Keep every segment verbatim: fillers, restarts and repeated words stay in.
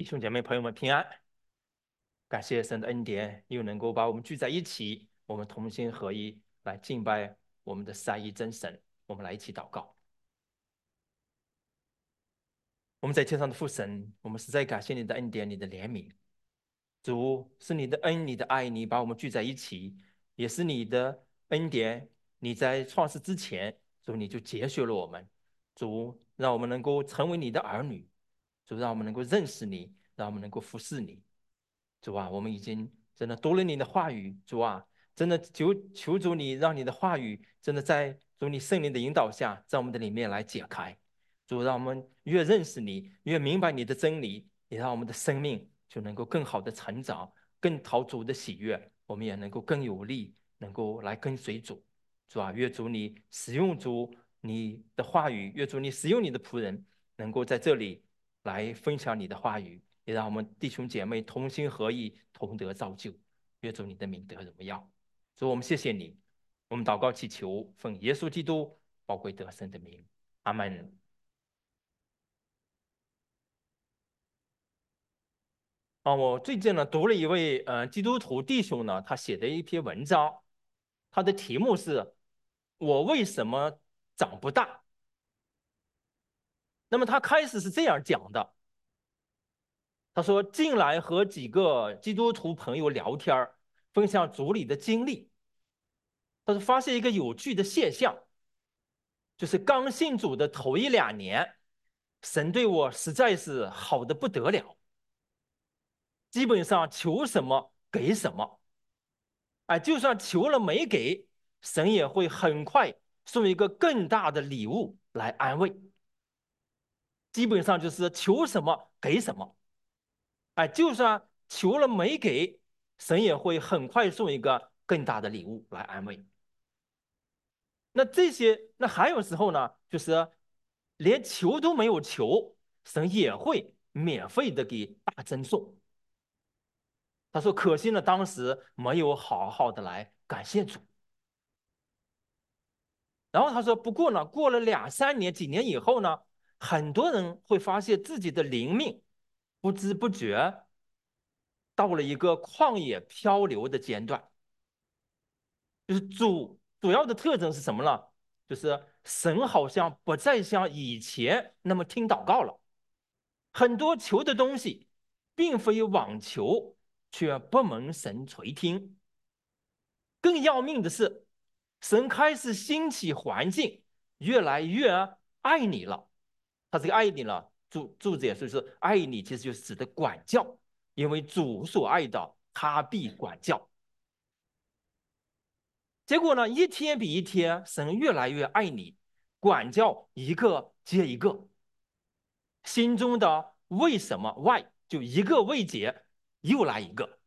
兄姐妹朋友们平安，感谢神的恩典，又能够把我们聚在一起，我们同心合一来敬拜我们的三一真神。我们来一起祷告。我们在天上的父神，我们实在感谢你的恩典，你的怜悯。主，是你的恩，你的爱，你把我们聚在一起，也是你的恩典。你在创世之前，主你就节选了我们，主让我们能够成为你的儿女，主让我们能够认识你，让我们能够服侍你。主啊，我们已经真的读了你的话语，主啊，真的求求主你让你的话语真的在主你圣灵的引导下，在我们的里面来解开。主，让我们越认识你，越明白你的真理，也让我们的生命就能够更好的成长，更讨主的喜悦，我们也能够更有力，能够来跟随主。主啊，愿主你使用主你的话语，愿主你使用你的仆人，能够在这里来分享你的话语。也让我们弟兄姐妹同心合意，同得造就。愿主你的名得荣耀。主，我们谢谢你，我们祷告祈求，奉耶稣基督宝贵得胜的名，阿门。啊，我最近呢读了一位呃基督徒弟兄呢，他写的一篇文章，他的题目是“我为什么长不大”。那么他开始是这样讲的，他说：近来和几个基督徒朋友聊天，分享主里的经历。他说发现一个有趣的现象，就是刚信主的头一两年，神对我实在是好的不得了，基本上求什么给什么。哎，就算求了没给，神也会很快送一个更大的礼物来安慰。基本上就是求什么给什么。哎，就算求了没给，神也会很快送一个更大的礼物来安慰。那这些，那还有时候呢，就是连求都没有求，神也会免费的给大赠送。他说：“可惜呢，当时没有好好的来感谢主。”然后他说：“不过呢，过了两三年、几年以后呢，很多人会发现自己的灵命不知不觉到了一个旷野漂流的阶段。就是主主要的特征是什么呢？就是神好像不再像以前那么听祷告了，很多求的东西并非妄求，却不蒙神垂听。更要命的是，神开始兴起环境，越来越爱你了。他这个爱你了，主主子也是说爱你，其实就是指的管教，因为主所爱的，他必管教。结果呢，一天比一天，神越来越爱你，管教一个接一个，心中的为什么 why 就一个未解，又来一个。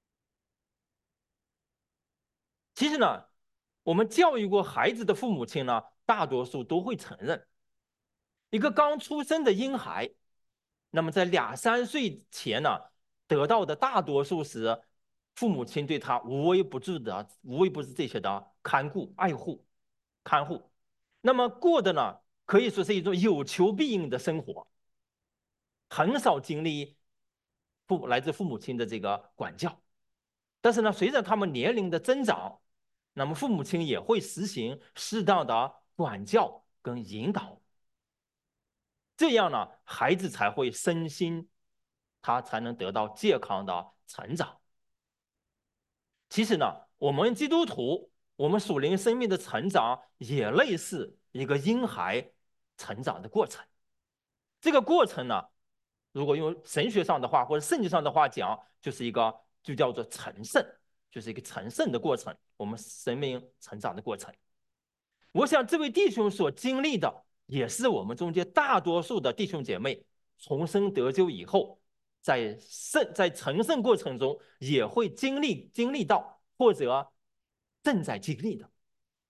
其实呢，我们教育过孩子的父母亲呢，大多数都会承认，一个刚出生的婴孩，那么在两三岁前呢，得到的大多数是父母亲对他无微不至的、无微不至这些的看顾、爱护、看护。那么过的呢，可以说是一种有求必应的生活，很少经历父来自父母亲的这个管教。但是呢，随着他们年龄的增长，那么父母亲也会实行适当的管教跟引导，这样呢，孩子才会身心，他才能得到健康的成长。其实呢，我们基督徒，我们属灵生命的成长也类似一个婴孩成长的过程。这个过程呢，如果用神学上的话或者圣经上的话讲，就是一个就叫做成圣，就是一个成圣的过程，我们生命成长的过程。我想这位弟兄所经历的，也是我们中间大多数的弟兄姐妹重生得救以后，在圣在成圣过程中也会经历经历到，或者正在经历的。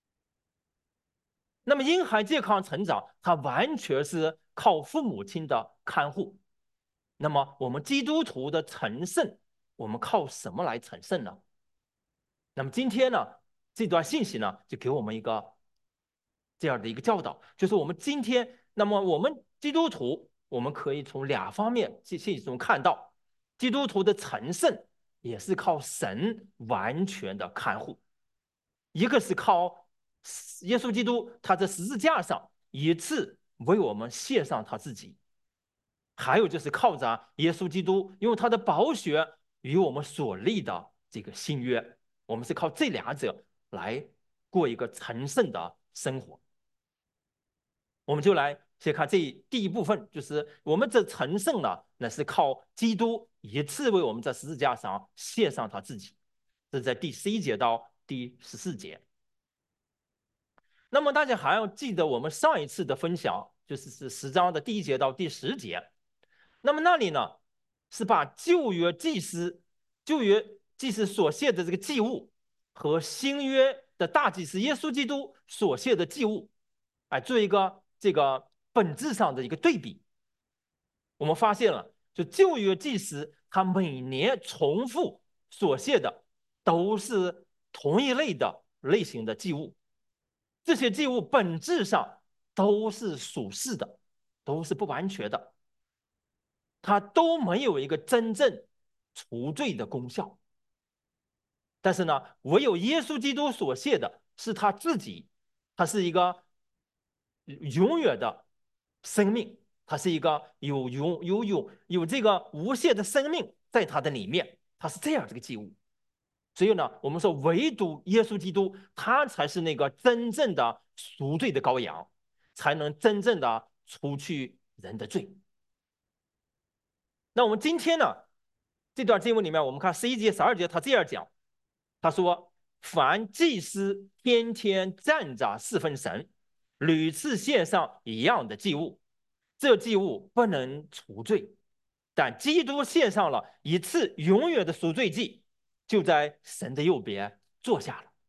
那么婴孩健康成长，它完全是靠父母亲的看护。那么我们基督徒的成圣，我们靠什么来成圣呢？那么今天呢，这段信息呢，就给我们一个这样的一个教导，就是我们今天，那么我们基督徒， 我们可以从两方面信息中看到，基督徒的成圣也是靠神完全的看护，一个是靠耶稣基督他在十字架上一次为我们献上他自己，还有就是靠着耶稣基督用他的宝血与我们所立的这个新约，我们是靠这两者来过一个成圣的生活。我们就来先看这第一部分，就是我们这成圣呢，那是靠基督一次为我们在十字架上献上他自己，这是在第十一节到第十四节。那么大家还要记得我们上一次的分享，就是是十章的第一节到第十节。那么那里呢，是把旧约祭司、旧约祭司所献的这个祭物和新约的大祭司耶稣基督所献的祭物，哎，做一个这个本质上的一个对比。我们发现了，就旧约祭司他每年重复所献的都是同一类的类型的祭物，这些祭物本质上都是属世的，都是不完全的，它都没有一个真正除罪的功效。但是呢，唯有耶稣基督所献的是他自己，他是一个永远的生命，它是一个有永有有有这个无限的生命在它的里面，它是这样这个祭物。所以呢，我们说唯独耶稣基督，他才是那个真正的赎罪的羔羊，才能真正的除去人的罪。那我们今天呢，这段经文里面，我们看十一节、十二节，他这样讲，他说：“凡祭司天天站着侍奉神，屡次献上一样的祭物，这祭物不能除罪，但基督献上了一次永远的赎罪祭，就在神的右边坐下了。”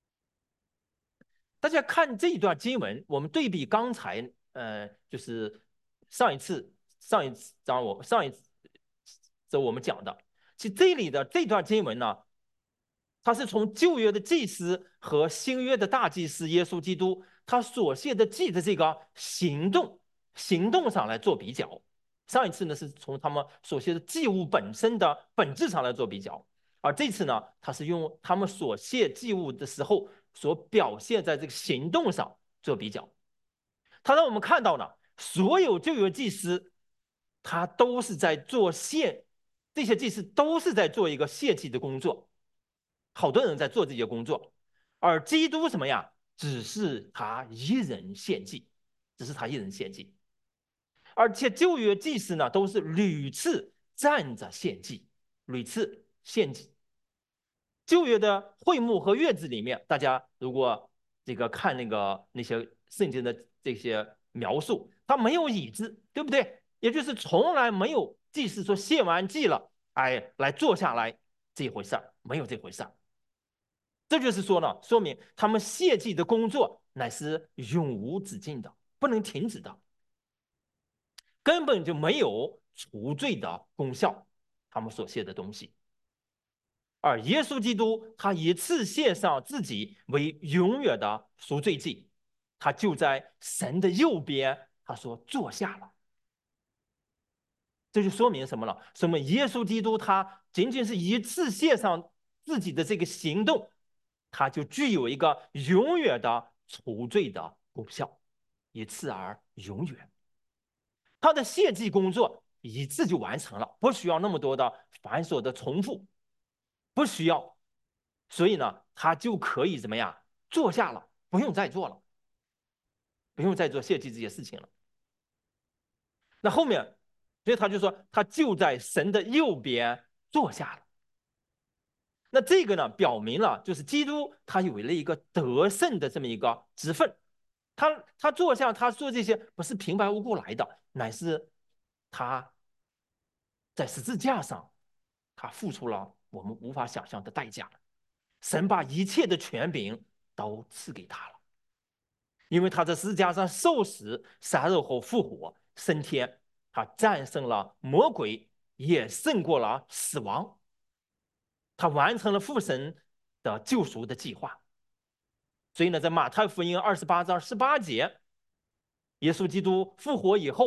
大家看这一段经文，我们对比刚才，呃，就是上一次上一章我上一次我们讲的，其实这里的这段经文呢，它是从旧约的祭司和新约的大祭司耶稣基督他所献的祭的这个行动行动上来做比较。上一次呢是从他们所献的祭物本身的本质上来做比较，而这次呢，他是用他们所献祭物的时候所表现在这个行动上做比较。他让我们看到呢，所有旧约祭司他都是在做献，这些祭司都是在做一个献祭的工作，好多人在做这些工作，而基督什么呀？只是他一人献祭，只是他一人献祭。而且旧约祭司呢，都是屡次站着献祭，屡次献祭。旧约的会幕和院子里面，大家如果这个看那个那些圣经的这些描述，它没有椅子，对不对？也就是从来没有祭司说献完祭了，哎，来坐下来这一回事儿，没有这回事儿。这就是说呢，说明他们献祭的工作乃是永无止境的，不能停止的。根本就没有除罪的功效，他们所献的东西。而耶稣基督他一次献上自己为永远的赎罪祭，他就在神的右边，他说坐下了。这就说明什么了？说明耶稣基督他仅仅是一次献上自己的这个行动，他就具有一个永远的除罪的功效，一次而永远。他的献祭工作一次就完成了，不需要那么多的繁琐的重复，不需要，所以呢，他就可以怎么样坐下了，不用再做了，不用再做献祭这些事情了。那后面，所以他就说，他就在神的右边坐下了。那这个呢，表明了就是基督他有了一个得胜的这么一个职分。他他坐下，他做这些不是平白无故来的，乃是他在十字架上，他付出了我们无法想象的代价。神把一切的权柄都赐给他了，因为他在十字架上受死、杀肉后复活、升天，他战胜了魔鬼，也胜过了死亡。他完成了父神的救赎的计划。所以呢，在马太福音二十八章十八节，耶稣基督复活以后，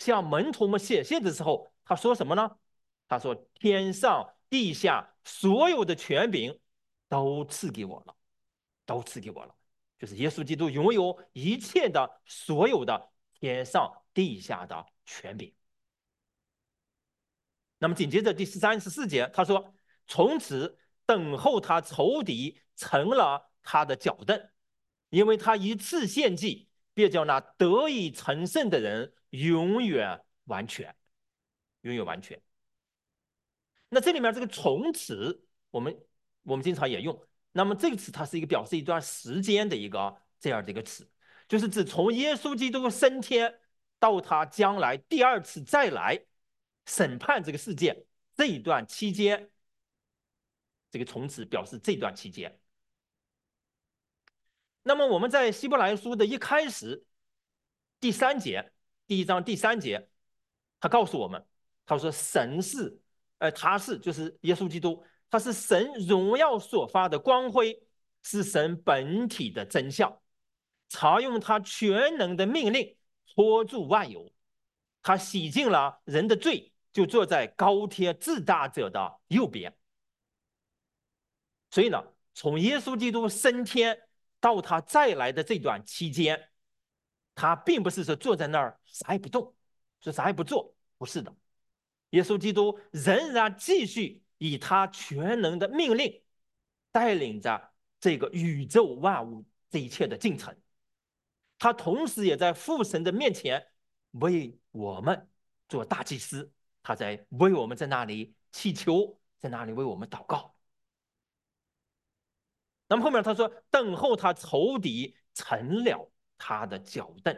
向门徒们显现的时候，他说什么呢？他说：天上地下所有的权柄都赐给我了，都赐给我了。就是耶稣基督拥有一切的所有的天上地下的权柄。那么紧接着第十三、十四节，他说：从此等候他仇敌成了他的脚凳，因为他一次献祭，便叫那得以成圣的人永远完全，永远完全。那这里面这个从此，我们我们经常也用。那么这个词它是一个表示一段时间的一个这样的一个词，就是指从耶稣基督升天到他将来第二次再来审判这个世界这一段期间，这个从此表示这段期间。那么我们在希伯来书的一开始第三节，第一章第三节，他告诉我们，他说神是，呃，他是就是耶稣基督，他是神荣耀所发的光辉，是神本体的真相，常用他全能的命令托住万有，他洗净了人的罪，就坐在高天至大者的右边。所以呢，从耶稣基督升天到他再来的这段期间，他并不是说坐在那儿啥也不动，说啥也不做，不是的。耶稣基督仍然继续以他全能的命令，带领着这个宇宙万物这一切的进程。他同时也在父神的面前为我们做大祭司，他在为我们在那里祈求，在那里为我们祷告。那么后面他说，等候他仇敌成了他的脚凳。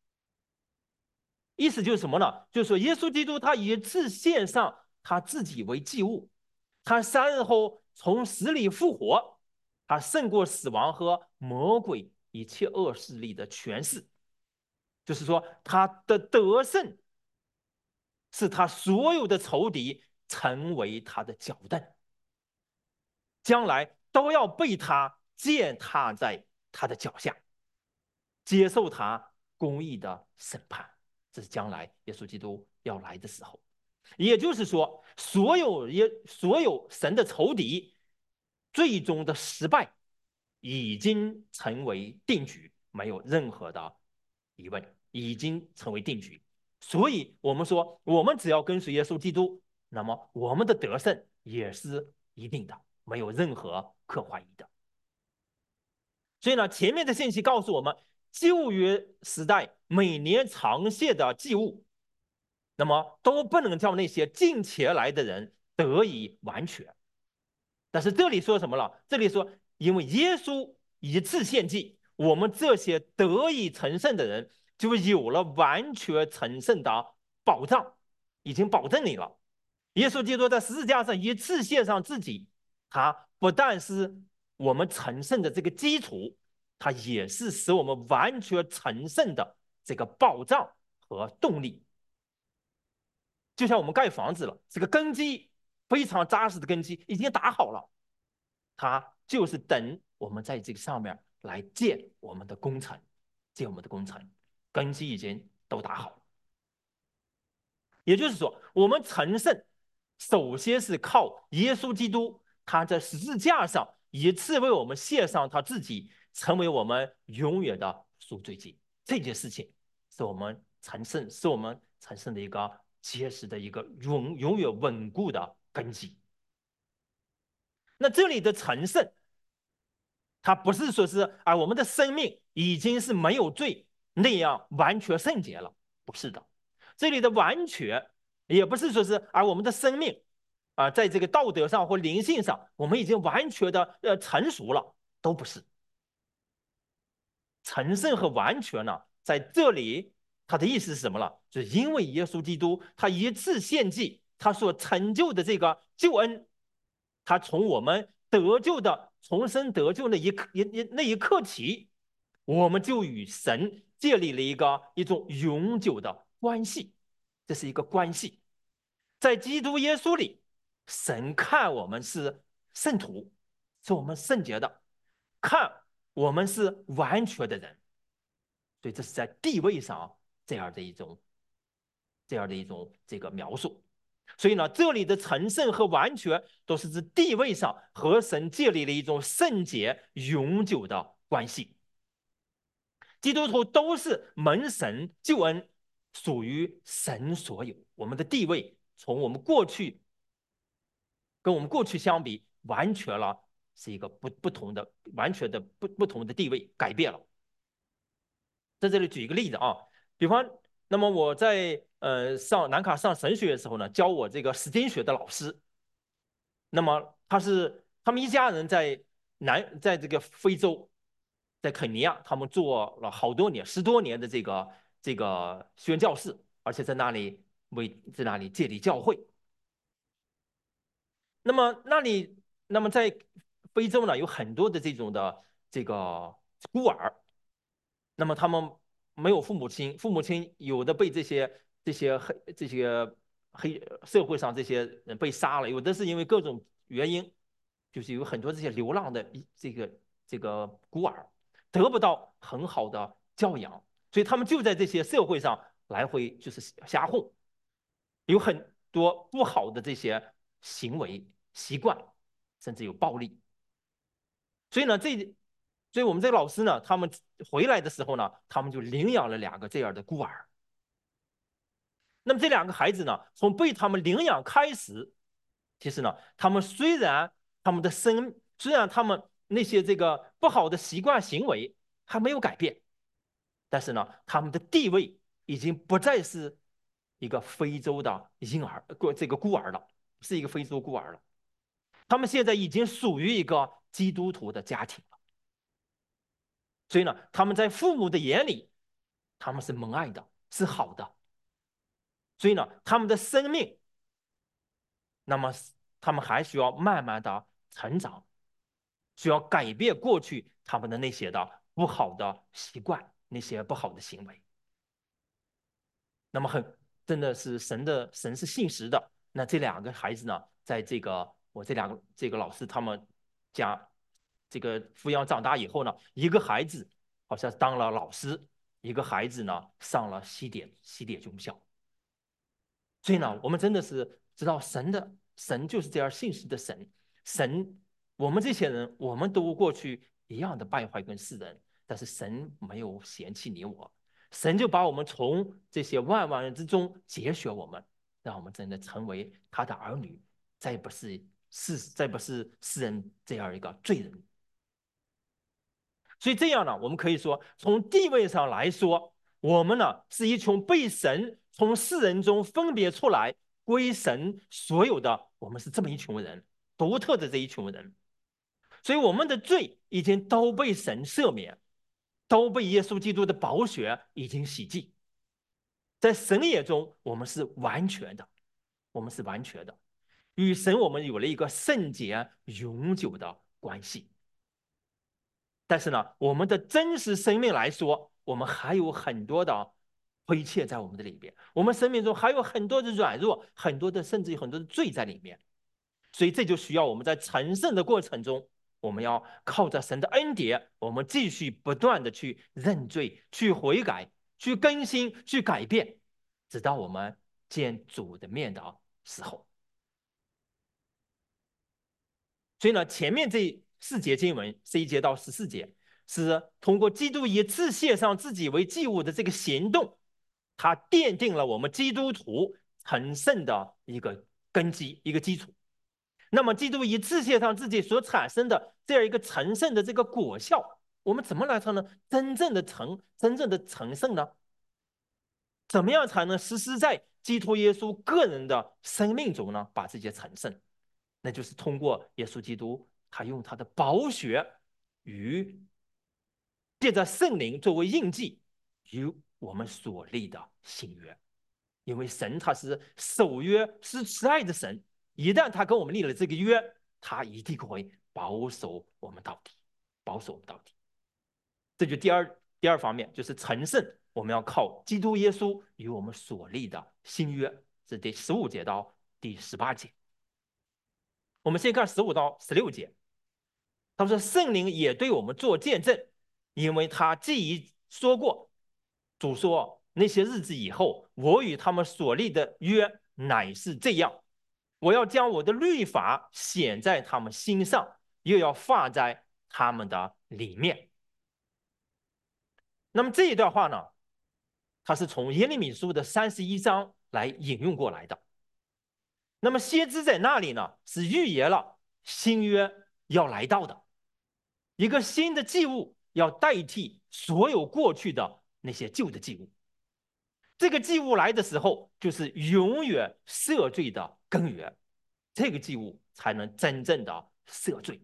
意思就是什么呢？就是说耶稣基督他一次献上他自己为祭物，他三日后从死里复活，他胜过死亡和魔鬼一切恶势力的权势。就是说他的得胜是他所有的仇敌成为他的脚凳，将来都要被他践踏在他的脚下，接受他公义的审判。这是将来耶稣基督要来的时候。也就是说，所有耶所有神的仇敌最终的失败已经成为定局，没有任何的疑问，已经成为定局。所以我们说，我们只要跟随耶稣基督，那么我们的得胜也是一定的，没有任何可怀疑的。所以呢，前面的信息告诉我们，旧约时代每年常献的祭物，那么都不能叫那些近前来的人得以完全。但是这里说什么了？这里说，因为耶稣一次献祭，我们这些得以成圣的人就有了完全成圣的保障，已经保证你了。耶稣基督在十字架上一次献上自己，他不但是我们成圣的这个基础，它也是使我们完全成圣的这个保障和动力。就像我们盖房子了，这个根基非常扎实的根基已经打好了，它就是等我们在这个上面来建我们的工程，建我们的工程，根基已经都打好了。也就是说，我们成圣首先是靠耶稣基督，他在十字架上一次为我们献上他自己，成为我们永远的赎罪祭。这件事情是我们成圣，是我们成圣的一个结实的一个永永远稳固的根基。那这里的成圣，它不是说是啊，我们的生命已经是没有罪那样完全圣洁了，不是的。这里的完全也不是说是啊，我们的生命啊，在这个道德上或灵性上，我们已经完全的呃成熟了，都不是。成圣和完全呢，在这里他的意思是什么了？就是因为耶稣基督他一次献祭，他所成就的这个救恩，他从我们得救的重生得救那一刻一那一刻起，我们就与神建立了一个一种永久的关系，这是一个关系。在基督耶稣里，神看我们是圣徒，是我们圣洁的，看我们是完全的人，所以这是在地位上这样的一种这样的一种这个描述。所以呢，这里的成圣和完全都是指地位上和神建立了一种圣洁永久的关系。基督徒都是蒙神救恩，属于神所有。我们的地位从我们过去跟我们过去相比，完全了是一个不不同的、完全的不不同的地位改变了。在这里举一个例子啊，比方，那么我在呃上南卡上神学的时候呢，教我这个史经学的老师，那么他是他们一家人在南在这个非洲，在肯尼亚，他们做了好多年，十多年的这个这个宣教士，而且在那里为在那里建立教会。那么那里，那么在非洲呢，有很多的这种的这个孤儿，那么他们没有父母亲，父母亲有的被这些这些黑这些黑社会上这些人被杀了，有的是因为各种原因，就是有很多这些流浪的这个这个孤儿得不到很好的教养，所以他们就在这些社会上来回就是瞎混，有很多不好的这些行为习惯，甚至有暴力。所以呢，这所以我们这个老师呢，他们回来的时候呢，他们就领养了两个这样的孤儿。那么这两个孩子呢，从被他们领养开始，其实呢，他们虽然他们的生，虽然他们那些这个不好的习惯行为还没有改变，但是呢，他们的地位已经不再是一个非洲的婴儿，过这个孤儿了，是一个非洲孤儿了。他们现在已经属于一个基督徒的家庭了。所以呢，他们在父母的眼里，他们是蒙爱的，是好的。所以呢，他们的生命，那么他们还需要慢慢的成长，需要改变过去他们的那些的不好的习惯，那些不好的行为。那么很真的是神的神是信实的。那这两个孩子呢，在这个我这两个这个老师他们家这个抚养长大以后呢，一个孩子好像当了老师，一个孩子呢上了西点西点中校。所以呢，我们真的是知道神的神就是这样信实的神。神，我们这些人，我们都过去一样的败坏跟世人，但是神没有嫌弃你我，神就把我们从这些万万人之中拣选我们，让我们真的成为他的儿女，再不是世，再不是世人这样一个罪人。所以这样呢，我们可以说，从地位上来说，我们呢是一群被神从世人中分别出来归神所有的，我们是这么一群人，独特的这一群人。所以我们的罪已经都被神赦免，都被耶稣基督的宝血已经洗净。在神眼中，我们是完全的，我们是完全的，与神我们有了一个圣洁永久的关系。但是呢，我们的真实生命来说，我们还有很多的亏欠在我们的里边，我们生命中还有很多的软弱，很多的甚至有很多的罪在里面。所以这就需要我们在成圣的过程中，我们要靠着神的恩典，我们继续不断的去认罪、去悔改、去更新、去改变，直到我们见主的面的时候。所以呢，前面这四节经文，十一节到十四节，是通过基督一次献上自己为祭物的这个行动，它奠定了我们基督徒成圣的一个根基、一个基础。那么，基督一次献上自己所产生的这样一个成圣的这个果效，我们怎么来才能真正的成、真正的成圣呢？怎么样才能实施在基督耶稣个人的生命中呢？把这些成圣？那就是通过耶稣基督，他用他的宝血与借着圣灵作为印记，与我们所立的新约。因为神他是守约是慈爱的神，一旦他跟我们立了这个约，他一定会保守我们到底，保守我们到底。这就第二第二方面，就是成圣，我们要靠基督耶稣与我们所立的新约，是第十五节到第十八节。我们先看十五到十六节，他说圣灵也对我们做见证，因为他既已说过，主说那些日子以后，我与他们所立的约乃是这样：我要将我的律法显在他们心上，又要放在他们的里面。那么这一段话呢，它是从耶利米书的三十一章来引用过来的。那么先知在那里呢，是预言了新约要来到的，一个新的祭物要代替所有过去的那些旧的祭物。这个祭物来的时候，就是永远赦罪的根源，这个祭物才能真正的赦罪。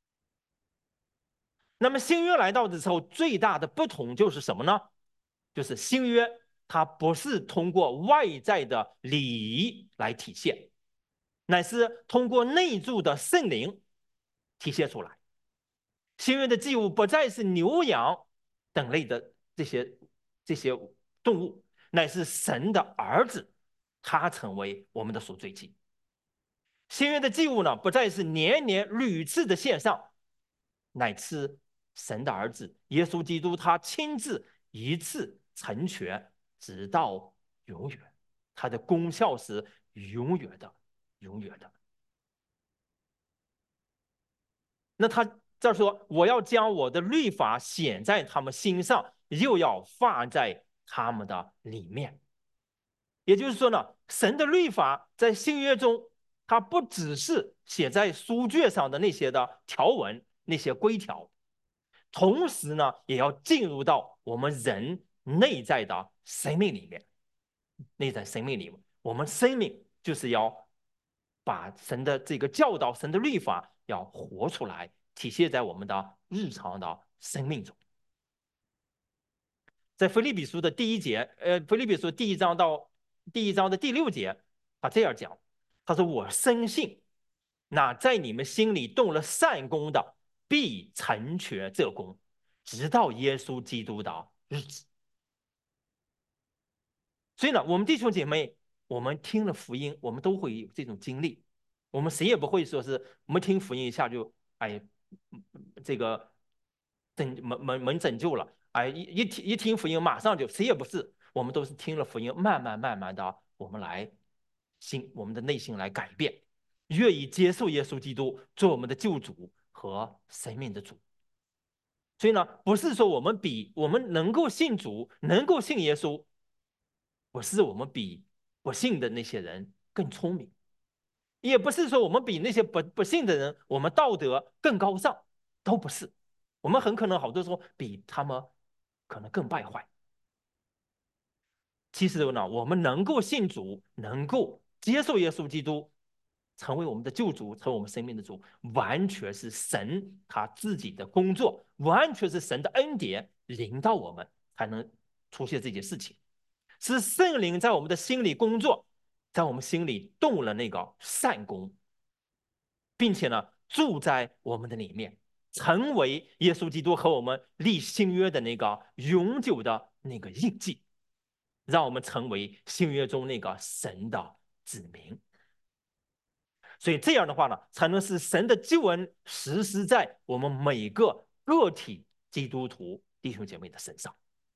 那么新约来到的时候，最大的不同就是什么呢？就是新约它不是通过外在的礼仪来体现，乃是通过内住的圣灵体现出来。新约的祭物不再是牛羊等类的这些这些动物，乃是神的儿子，他成为我们的赎罪祭。新约的祭物呢，不再是年年屡次的献上，乃是神的儿子耶稣基督，他亲自一次成全，直到永远，他的功效是永远的，永远的。那他这说，我要将我的律法显在他们心上，又要放在他们的里面。也就是说呢，神的律法在新约中，它不只是写在书卷上的那些的条文、那些规条，同时呢，也要进入到我们人内在的生命里面。内在生命里面，我们生命就是要把神的这个教导、神的律法要活出来，体现在我们的日常的生命中。在腓立比书的第一节，呃，腓立比书第一章到第一章的第六节，他这样讲，他说：“我深信，那在你们心里动了善功的，必成全这功，直到耶稣基督的日子。”所以呢，我们弟兄姐妹，我们听了福音，我们都会有这种经历。我们谁也不会说是我们听福音一下就哎，这个拯门门门拯救了，哎，一一听一听福音马上就，谁也不是。我们都是听了福音，慢慢慢慢的，我们来心我们的内心来改变，愿意接受耶稣基督做我们的救主和生命的主。所以呢，不是说我们比我们能够信主，能够信耶稣。不是我们比不信的那些人更聪明，也不是说我们比那些不不信的人我们道德更高尚，都不是。我们很可能好多时候比他们可能更败坏。其实呢，我们能够信主，能够接受耶稣基督，成为我们的救主，成为我们生命的主，完全是神他自己的工作，完全是神的恩典领导我们，才能出现这件事情。是圣灵在我们的心里工作，在我们心里动了那个善功，并且呢，住在我们的里面，成为耶稣基督和我们立新约的那个永久的那个印记，让我们成为新约中那个神的子民。所以这样的话呢，才能使神的救恩实施在我们每个个体基督徒弟兄姐妹的身上。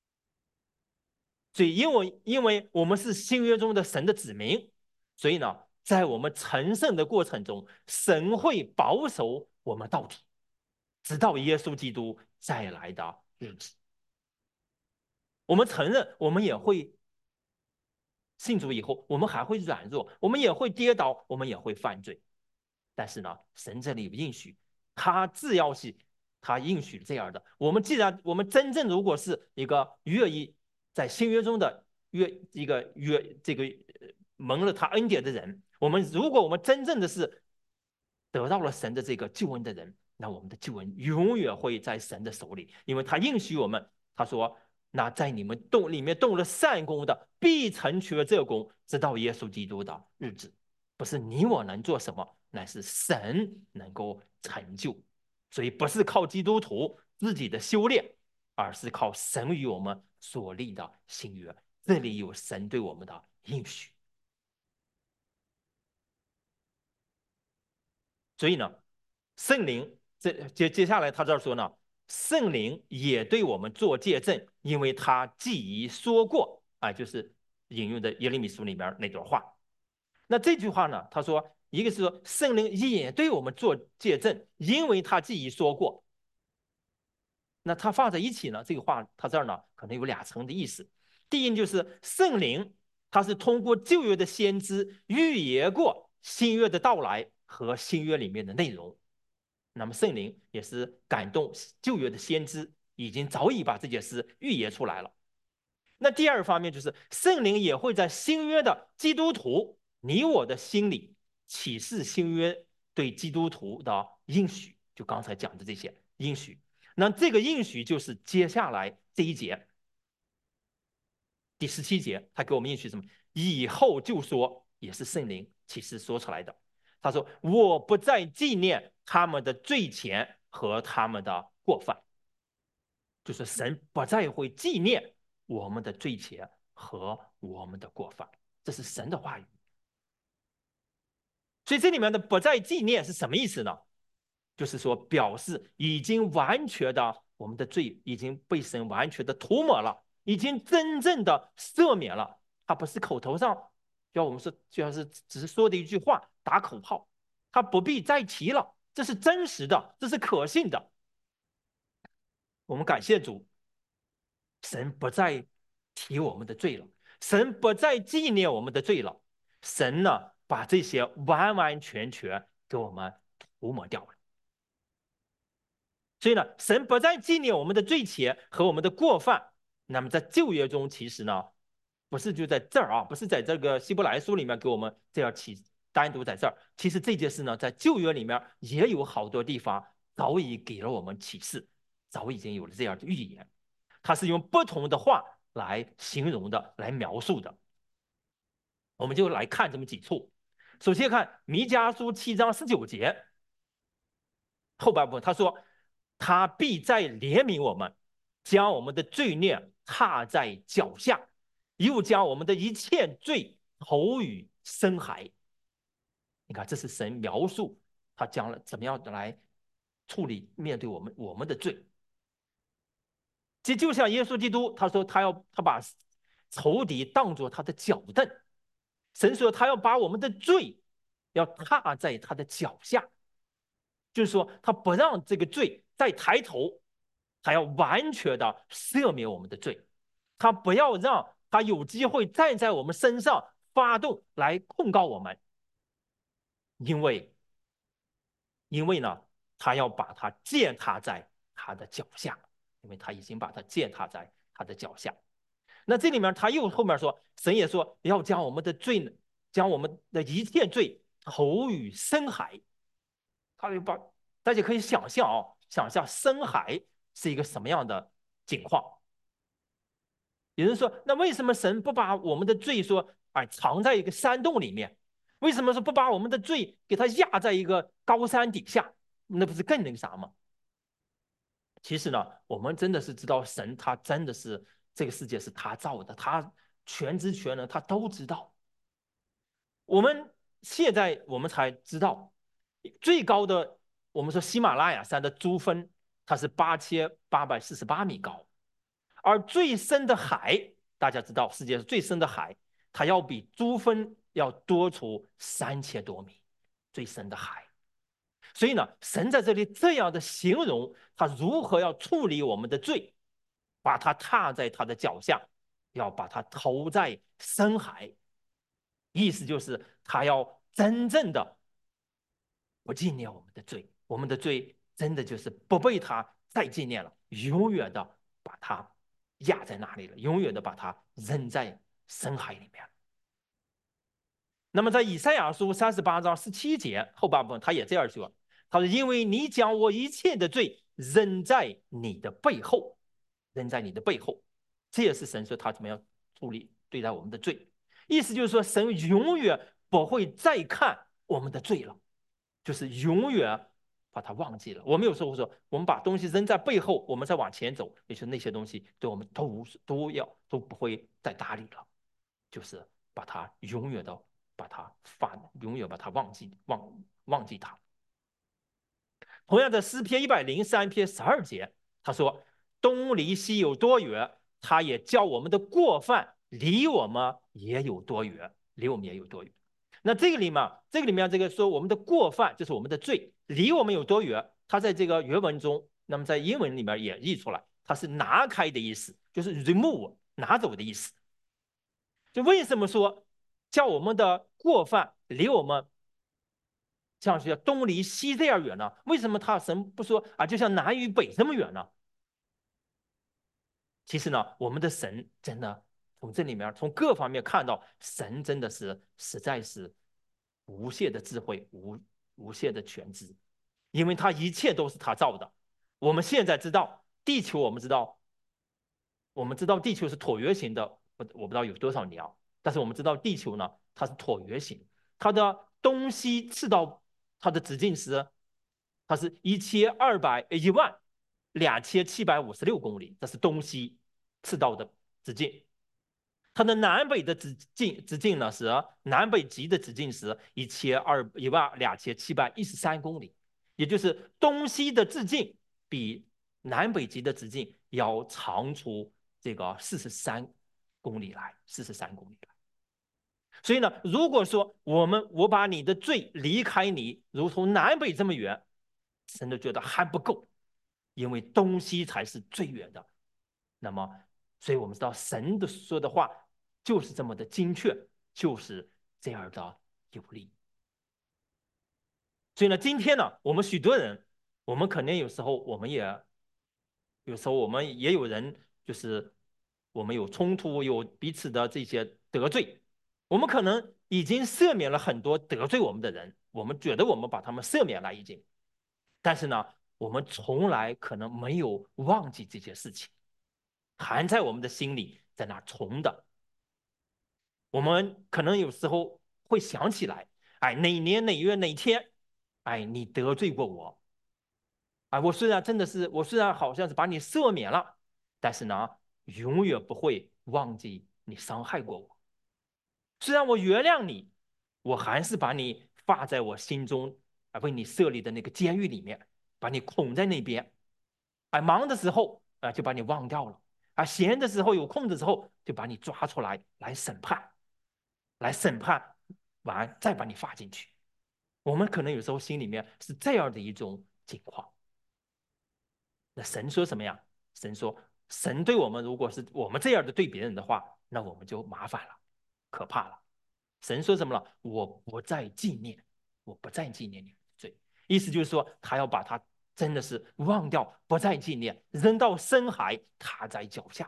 所以，因为因为我们是新约中的神的子民，所以呢，在我们成圣的过程中，神会保守我们到底，直到耶稣基督再来的日子。我们承认，我们也会信主以后，我们还会软弱，我们也会跌倒，我们也会犯罪。但是呢，神这里有应许，他只要是他应许这样的，我们既然我们真正如果是一个愿意在新约中的约一个约这个蒙了他恩典的人，我们如果我们真正的是得到了神的这个救恩的人，那我们的救恩永远会在神的手里，因为他应许我们，他说：“那在你们动里面动了善功的，必成全这功，直到耶稣基督的日子。”不是你我能做什么，乃是神能够成就。所以不是靠基督徒自己的修炼，而是靠神与我们所立的新约。这里有神对我们的应许。所以呢，圣灵这接接下来他这儿说呢，圣灵也对我们做见证，因为他既已说过， 啊，就是引用的耶利米书里面那段话。那这句话呢，他说，一个是说圣灵也对我们做见证，因为他自己说过。那他放在一起呢，这个话他这儿呢可能有两层的意思。第一就是圣灵，他是通过旧约的先知预言过新约的到来和新约里面的内容。那么圣灵也是感动旧约的先知，已经早已把这件事预言出来了。那第二方面就是圣灵也会在新约的基督徒你我的心里启示新约对基督徒的应许，就刚才讲的这些应许。那这个应许就是接下来这一节第十七节，他给我们应许什么？以后就说，也是圣灵启示说出来的。他说：“我不再纪念他们的罪愆和他们的过犯。”就是神不再会纪念我们的罪愆和我们的过犯，这是神的话语。所以这里面的不再纪念是什么意思呢？就是说表示已经完全的，我们的罪已经被神完全的涂抹了，已经真正的赦免了。他不是口头上要我们说，就像是只是说的一句话，打口号，他不必再提了，这是真实的，这是可信的。我们感谢主，神不再提我们的罪了，神不再纪念我们的罪了，神呢把这些完完全全给我们涂抹掉了。所以呢，神不再纪念我们的罪愆和我们的过犯。那么在旧约中，其实呢，不是就在这儿啊，不是在这个希伯来书里面给我们这样启，单独在这儿。其实这件事呢，在旧约里面也有好多地方早已给了我们启示，早已经有了这样的预言。它是用不同的话来形容的，来描述的。我们就来看这么几处。首先看弥迦书七章十九节后半部分，他说：“他必再怜悯我们，将我们的罪孽踏在脚下，又将我们的一切罪投于深海。”你看，这是神描述他将来怎么样来处理面对我们我们的罪。这就像耶稣基督，他说他要他把仇敌当作他的脚凳，神说他要把我们的罪要踏在他的脚下，就是说他不让这个罪再抬头，他要完全的赦免我们的罪，他不要让他有机会再在我们身上发动来控告我们，因为因为呢，他要把他践踏在他的脚下，因为他已经把他践踏在他的脚下。那这里面他又后面说，神也说要将我们的罪呢，将我们的一切罪投于深海。他就把大家可以想象啊、哦，想象深海是一个什么样的境况。有人说，那为什么神不把我们的罪说哎藏在一个山洞里面？为什么说不把我们的罪给它压在一个高山底下？那不是更那个啥吗？其实呢，我们真的是知道神他真的是这个世界是他造的，他全知全能，他都知道。我们现在我们才知道，最高的我们说喜马拉雅山的珠峰，它是八千八百四十八米高，而最深的海，大家知道世界上最深的海，它要比珠峰要多出三千多米，最深的海。所以呢，神在这里这样的形容他如何要处理我们的罪，把它踏在他的脚下，要把它投在深海，意思就是他要真正的不纪念我们的罪，我们的罪真的就是不被他再纪念了，永远的把它压在那里了，永远的把它扔在深海里面。那么在以赛亚书三十八章十七节后半部分，他也这样说，他说：“因为你将我一切的罪扔在你的背后，扔在你的背后。”这也是神说他怎么样处理对待我们的罪，意思就是说，神永远不会再看我们的罪了，就是永远把它忘记了。我们有时候说，我们把东西扔在背后，我们再往前走，也就是那些东西对我们都无都要都不会再搭理了，就是把它永远的。把它放，永远把它忘记，忘忘记它。同样的诗篇一百零三篇十二节，他说：“东离西有多远？他也叫我们的过犯离我们也有多远，离我们也有多远。那这个里面，这个里面这个说我们的过犯就是我们的罪，离我们有多远？它在这个原文中，那么在英文里面也译出来，它是拿开的意思，就是 remove 拿走的意思。就为什么说叫我们的过犯离我们像是东离西这样远呢？为什么他神不说啊，就像南与北这么远呢？其实呢，我们的神真的从这里面从各方面看到，神真的是实在是无限的智慧，无无限的全知，因为他一切都是他造的。我们现在知道地球，我们知道，我们知道地球是椭圆形的，我我不知道有多少年啊，但是我们知道地球呢，它是椭圆形，它的东西赤道，它的直径是，它是一千二百一万两千七百五十六公里，这是东西赤道的直径。它的南北的直径直径呢是南北极的直径是一千二一万两千七百一十三公里，也就是东西的直径比南北极的直径要长出这个四十三公里来，四十三公里来。所以呢，如果说我们我把你的罪离开你，如同南北这么远，神都觉得还不够，因为东西才是最远的。那么，所以我们知道神的说的话就是这么的精确，就是这样的有力。所以呢，今天呢，我们许多人，我们可能有时候我们也，有时候我们也有人，就是我们有冲突，有彼此的这些得罪，我们可能已经赦免了很多得罪我们的人，我们觉得我们把他们赦免了已经，但是呢，我们从来可能没有忘记这些事情。含在我们的心里，在那重的。我们可能有时候会想起来，哎，哪年哪月哪天，哎，你得罪过我，哎，我虽然真的是，我虽然好像是把你赦免了，但是呢，永远不会忘记你伤害过我。虽然我原谅你，我还是把你放在我心中，啊，为你设立的那个监狱里面，把你捆在那边。哎，忙的时候啊，就把你忘掉了。啊，闲的时候有空的时候，就把你抓出来来审判，来审判完再把你放进去。我们可能有时候心里面是这样的一种情况。那神说什么呀？神说，神对我们如果是我们这样的对别人的话，那我们就麻烦了，可怕了。神说什么了？我不再纪念，我不再纪念你们的罪。意思就是说，他要把他真的是忘掉，不再纪念，扔到深海，踏在脚下。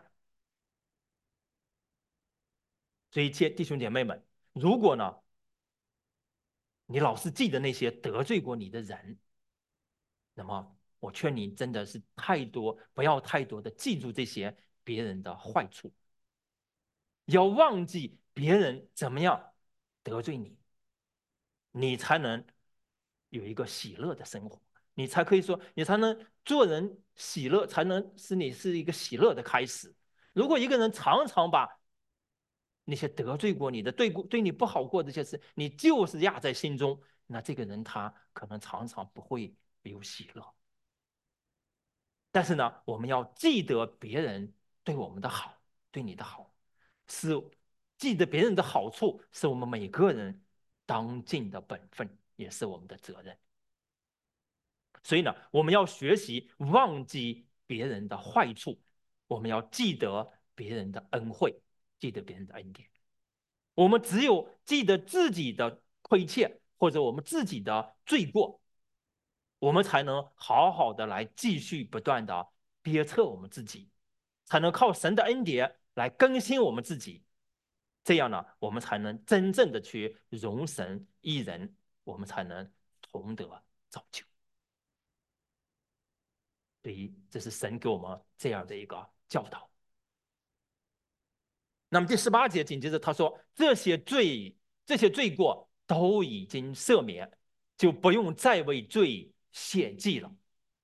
所以，亲弟兄姐妹们，如果呢，你老是记得那些得罪过你的人，那么我劝你真的是太多，不要太多的记住这些别人的坏处，要忘记别人怎么样得罪你，你才能有一个喜乐的生活，你才可以说，你才能做人喜乐，才能使你是一个喜乐的开始。如果一个人常常把那些得罪过你的、对过对你不好过的这些事，你就是压在心中，那这个人他可能常常不会有喜乐。但是呢，我们要记得别人对我们的好，对你的好，是记得别人的好处，是我们每个人当尽的本分，也是我们的责任。所以呢，我们要学习忘记别人的坏处，我们要记得别人的恩惠，记得别人的恩典。我们只有记得自己的亏欠，或者我们自己的罪过，我们才能好好的来继续不断的鞭策我们自己，才能靠神的恩典来更新我们自己。这样呢，我们才能真正的去容神一人，我们才能同得造就。所以，这是神给我们这样的一个教导。那么第十八节紧接着他说：“这些罪，这些罪过都已经赦免，就不用再为罪献祭了。”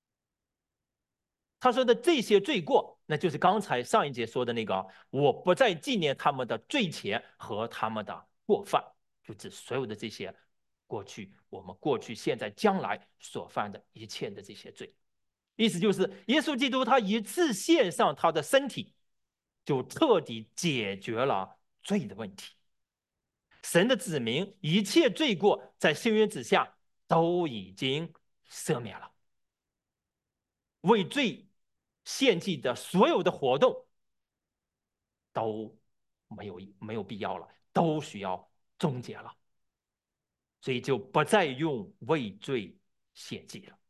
他说的这些罪过，那就是刚才上一节说的那个，我不再纪念他们的罪前和他们的过犯，就指所有的这些过去我们过去、现在、将来所犯的一切的这些罪。意思就是，耶稣基督他一次献上他的身体， 就彻底解决了罪的问题。神的子民一切罪过在新约之下都已经赦免了，为罪献祭的所有的活动都没有没有必要了，都需要终结了，所以就不再用为罪献祭了。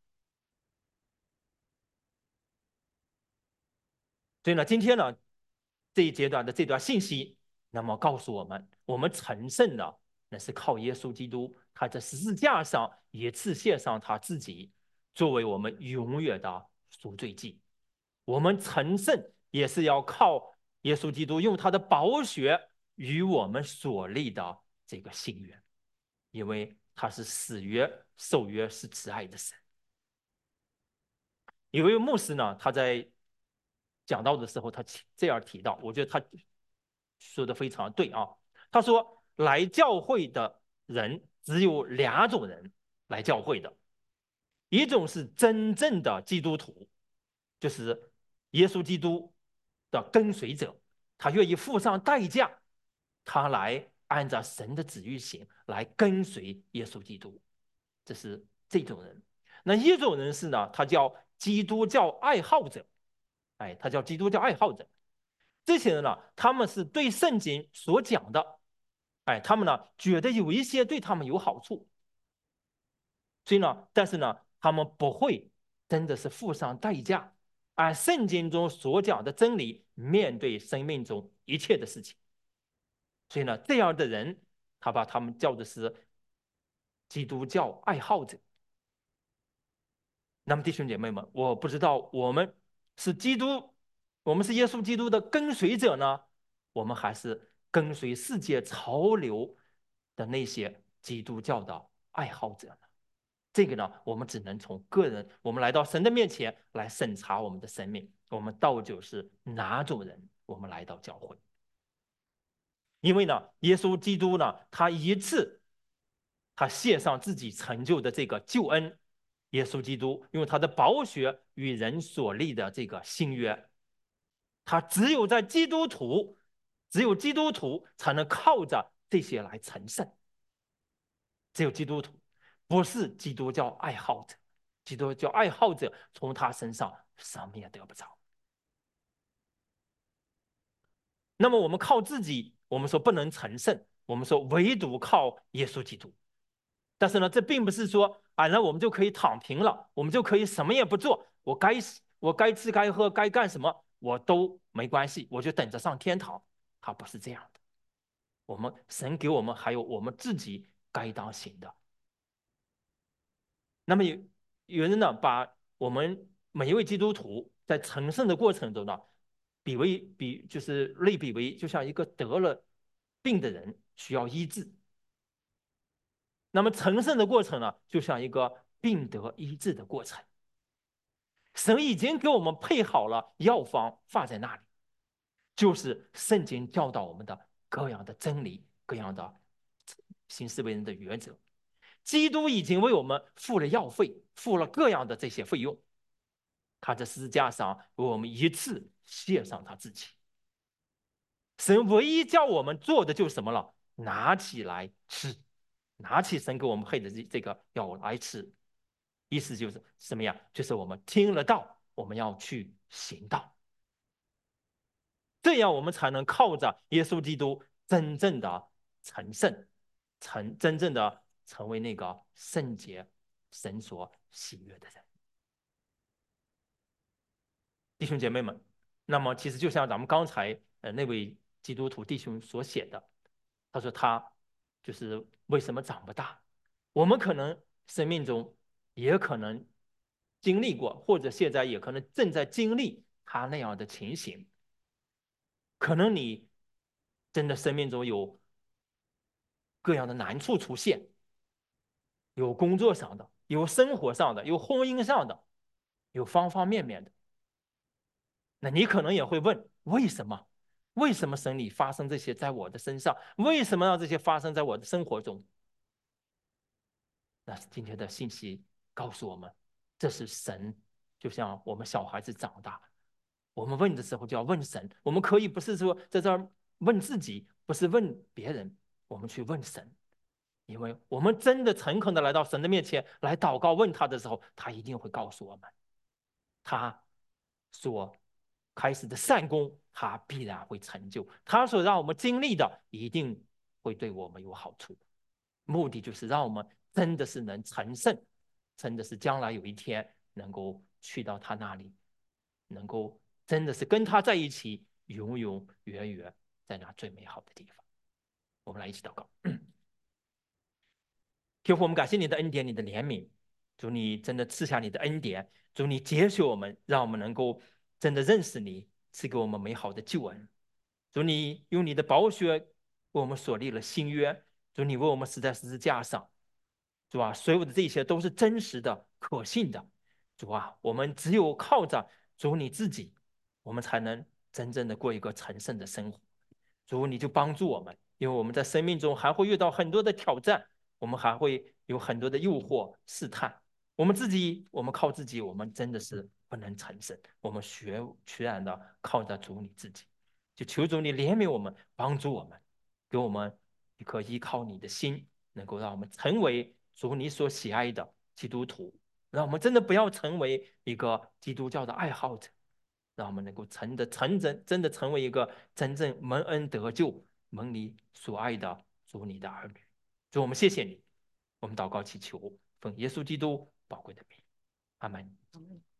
所以呢，今天呢这一阶段的这段信息，那么告诉我们，我们成圣呢，那是靠耶稣基督，他在十字架上一次献上他自己，作为我们永远的赎罪祭。我们成圣也是要靠耶稣基督用他的宝血与我们所立的这个新约，因为他是死约受约是慈爱的神。有一位牧师呢，他在讲到的时候，他这样提到，我觉得他说的非常对啊。他说，来教会的人只有两种人来教会的，一种是真正的基督徒，就是耶稣基督的跟随者，他愿意付上代价，他来按照神的旨意行，来跟随耶稣基督，这是这种人。那一种人是呢，他叫基督教爱好者，哎，他叫基督教爱好者。这些人呢，他们是对圣经所讲的，哎，他们呢觉得有一些对他们有好处，所以呢，但是呢，他们不会真的是付上代价，按圣经中所讲的真理面对生命中一切的事情。所以呢，这样的人，他把他们叫的是基督教爱好者。那么弟兄姐妹们，我不知道我们是基督，我们是耶稣基督的跟随者呢，我们还是跟随世界潮流的那些基督教的爱好者呢？这个呢，我们只能从个人，我们来到神的面前来审查我们的生命，我们到底是哪种人？我们来到教会，因为呢，耶稣基督呢，他一次他献上自己成就的这个救恩。耶稣基督用他的宝血与人所立的这个新约，他只有在基督徒，只有基督徒才能靠着这些来成圣。只有基督徒，不是基督教爱好者。基督教爱好者从他身上什么也得不着。那么我们靠自己，我们说不能成圣，我们说唯独靠耶稣基督。但是呢，这并不是说啊，那我们就可以躺平了，我们就可以什么也不做，我该我该吃该喝该干什么我都没关系，我就等着上天堂。他不是这样的，我们神给我们还有我们自己该当行的。那么有有人呢，把我们每一位基督徒在成圣的过程中呢，比为比就是类比为就像一个得了病的人需要医治。那么成圣的过程呢，就像一个病得医治的过程。神已经给我们配好了药方放在那里，就是圣经教导我们的各样的真理，各样的行事为人的原则。基督已经为我们付了药费，付了各样的这些费用。他在十字架上为我们一次献上他自己。神唯一叫我们做的就是什么了？拿起来吃，拿起神给我们配的这这个药来吃。意思就是什么呀？就是我们听了道，我们要去行道，这样我们才能靠着耶稣基督真正的成圣，成真正的成为那个圣洁、神所喜悦的人。弟兄姐妹们，那么其实就像咱们刚才呃那位基督徒弟兄所写的，他说他就是为什么长不大？我们可能生命中也可能经历过，或者现在也可能正在经历他那样的情形。可能你真的生命中有各样的难处出现，有工作上的，有生活上的，有婚姻上的，有方方面面的。那你可能也会问，为什么？为什么神里发生这些在我的身上？为什么让这些发生在我的生活中？那今天的信息告诉我们，这是神，就像我们小孩子长大， 我们问的时候就要问神，我们可以不是说在这儿问自己，不是问别人，我们去问神，因为我们真的诚恳的来到神的面前来祷告问他的时候，他一定会告诉我们，他所开始的善功，他必然会成就，他所让我们经历的一定会对我们有好处，目的就是让我们真的是能成圣，真的是将来有一天能够去到他那里，能够真的是跟他在一起，永永远远在那最美好的地方。我们来一起祷告。天父，我们感谢你的恩典，你的怜悯，主你真的赐下你的恩典，主你接受我们，让我们能够真的认识你，赐给我们美好的救恩。主你用你的宝血为我们所立了新约，主你为我们死在十字架上，主啊，所有的这些都是真实的、可信的。主啊，我们只有靠着主你自己，我们才能真正的过一个成圣的生活。主，你就帮助我们，因为我们在生命中还会遇到很多的挑战，我们还会有很多的诱惑、试探。我们自己，我们靠自己，我们真的是不能成圣。我们学全然的靠着主你自己，就求主你怜悯我们，帮助我们，给我们一颗依靠你的心，能够让我们成为主你所喜爱的基督徒，让我们真的不要成为一个基督教的爱好者，让我们能够真的、真真真的成为一个真正蒙恩得救、蒙你所爱的主你的儿女。主，我们谢谢你，我们祷告祈求，奉耶稣基督宝贵的名，阿门。